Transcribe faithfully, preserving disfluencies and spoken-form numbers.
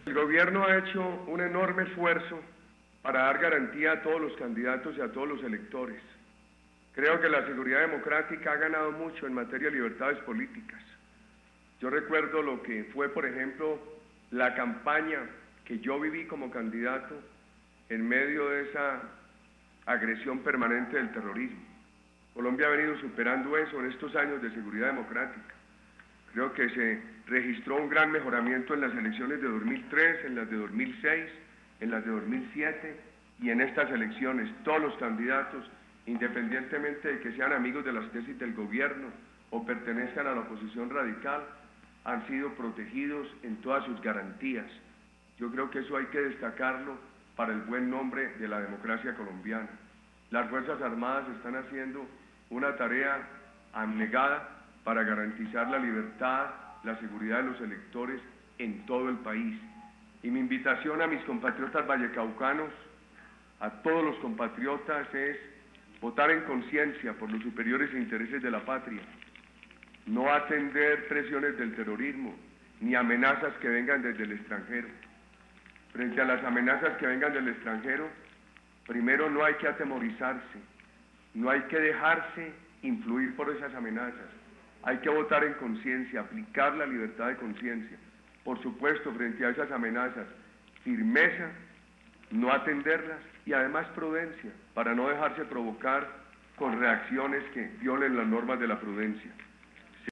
El gobierno ha hecho un enorme esfuerzo para dar garantía a todos los candidatos y a todos los electores. Creo que la seguridad democrática ha ganado mucho en materia de libertades políticas. Yo recuerdo lo que fue, por ejemplo, la campaña que yo viví como candidato en medio de esa agresión permanente del terrorismo. Colombia ha venido superando eso en estos años de seguridad democrática. Creo que se registró un gran mejoramiento en las elecciones de dos mil tres, en las de dos mil seis, en las de dos mil siete y en estas elecciones. Todos los candidatos, independientemente de que sean amigos de las tesis del gobierno o pertenezcan a la oposición radical, han sido protegidos en todas sus garantías. Yo creo que eso hay que destacarlo para el buen nombre de la democracia colombiana. Las Fuerzas Armadas están haciendo una tarea abnegada para garantizar la libertad, la seguridad de los electores en todo el país. Y mi invitación a mis compatriotas vallecaucanos, a todos los compatriotas, es votar en conciencia por los superiores intereses de la patria, no atender presiones del terrorismo, ni amenazas que vengan desde el extranjero. Frente a las amenazas que vengan del extranjero, primero no hay que atemorizarse, no hay que dejarse influir por esas amenazas. Hay que votar en conciencia, aplicar la libertad de conciencia. Por supuesto, frente a esas amenazas, firmeza, no atenderlas y además prudencia, para no dejarse provocar con reacciones que violen las normas de la prudencia.